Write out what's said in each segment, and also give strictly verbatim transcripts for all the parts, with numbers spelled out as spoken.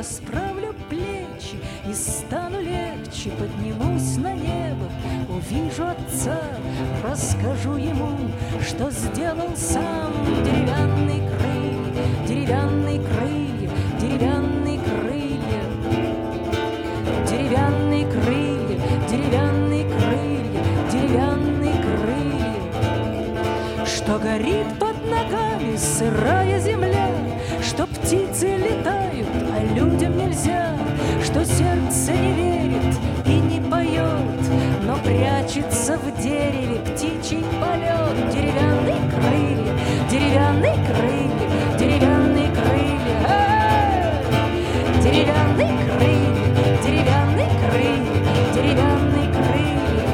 расправлю плечи и стану легче, поднимусь на небо, увижу отца, расскажу ему, что сделал сам. Деревянные крылья, деревянные крылья, деревянные крылья, деревянные крылья, деревянные крылья, деревянные крылья, что горит под ногами сырая земля, что птицы летают, а людям нельзя, что сердце не верит и не поет, но прячется в дереве птичий полет. Деревянные крылья, деревянные крылья, деревянные крылья, эй! Деревянные крылья, деревянные крылья, деревянные крылья.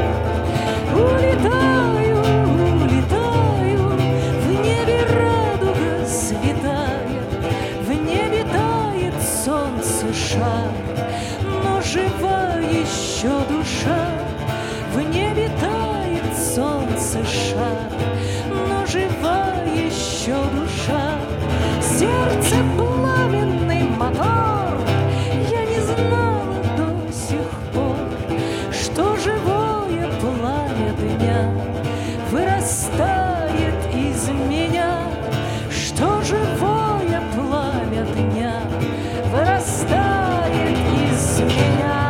Улетаю, улетаю, в небе радуга святая, в небе тает солнце шар, но жива еще душа. В небе тает солнце шар, но жива еще душа. Сердце пламенный мотор, я не знала до сих пор, что живое пламя дня вырастает из меня, что живое пламя дня вырастает из меня.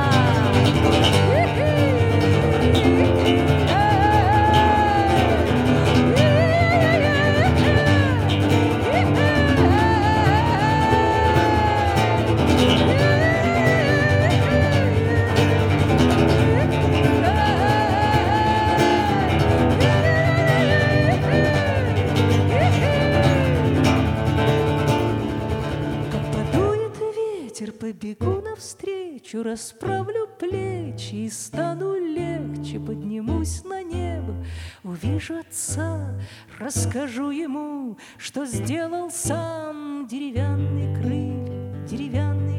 Побегу навстречу, расправлю плечи и стану легче, поднимусь на небо, увижу отца, расскажу ему, что сделал сам. Деревянные крылья, деревянные